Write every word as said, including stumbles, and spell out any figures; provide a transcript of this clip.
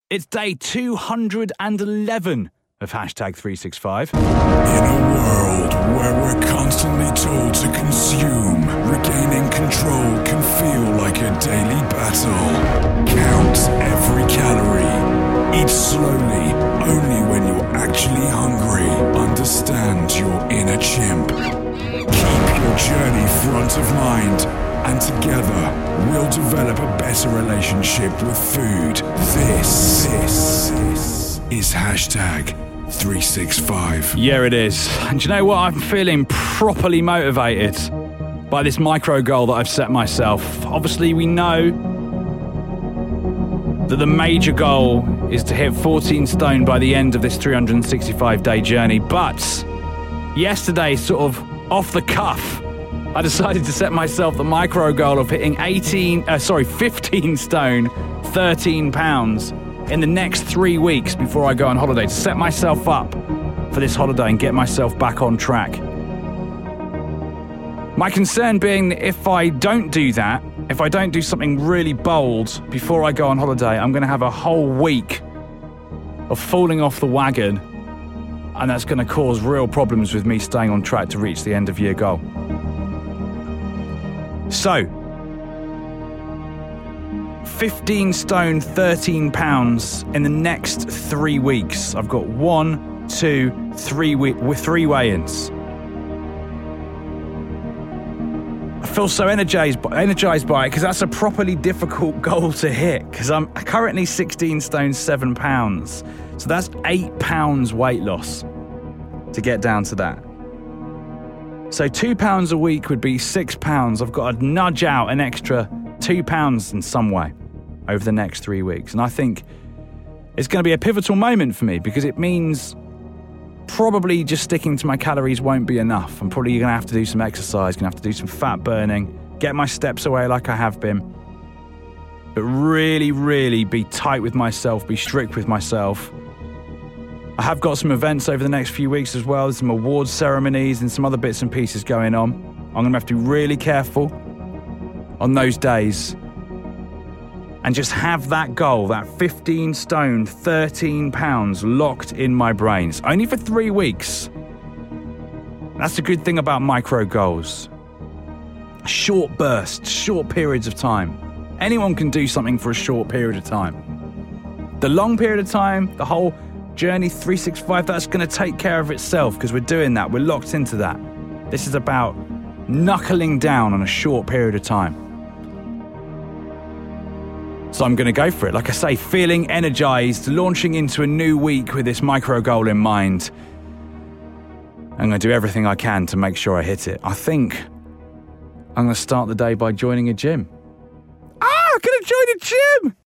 It's day two hundred eleven of Hashtag three sixty-five. In a world where we're constantly told to consume, regaining control can feel like a daily battle. Count every calorie. Eat slowly, only when you're actually hungry. Understand your inner chimp. Keep your journey front of mind, and together we'll develop a better relationship with food. This, this, this is Hashtag three sixty-five. Yeah, it is. And do you know what? I'm feeling properly motivated by this micro goal that I've set myself. Obviously, we know that the major goal is to hit fourteen stone by the end of this three hundred sixty-five day journey. But yesterday, sort of off the cuff, I decided to set myself the micro goal of hitting eighteen, uh, sorry, fifteen stone, thirteen pounds in the next three weeks before I go on holiday, to set myself up for this holiday and get myself back on track. My concern being that if I don't do that, if I don't do something really bold before I go on holiday, I'm going to have a whole week of falling off the wagon, and that's going to cause real problems with me staying on track to reach the end of year goal. So, fifteen stone, thirteen pounds in the next three weeks. I've got one, two, three we- with three weigh-ins. I feel so energized, energized by it because that's a properly difficult goal to hit, because I'm currently sixteen stone, seven pounds. So that's eight pounds weight loss to get down to that. So two pounds a week would be six pounds. I've got to nudge out an extra two pounds in some way over the next three weeks. And I think it's going to be a pivotal moment for me, because it means probably just sticking to my calories won't be enough. I'm probably going to have to do some exercise, going to have to do some fat burning, get my steps away like I have been. But really, really be tight with myself, be strict with myself. I have got some events over the next few weeks as well. There's some awards ceremonies and some other bits and pieces going on. I'm going to have to be really careful on those days and just have that goal, that fifteen stone, thirteen pounds locked in my brains. Only for three weeks. That's the good thing about micro goals. Short bursts, short periods of time. Anyone can do something for a short period of time. The long period of time, the whole Journey three sixty-five, that's going to take care of itself, because we're doing that. We're locked into that. This is about knuckling down on a short period of time. So I'm going to go for it. Like I say, feeling energized, launching into a new week with this micro goal in mind. I'm going to do everything I can to make sure I hit it. I think I'm going to start the day by joining a gym. Ah, I'm going to join a gym!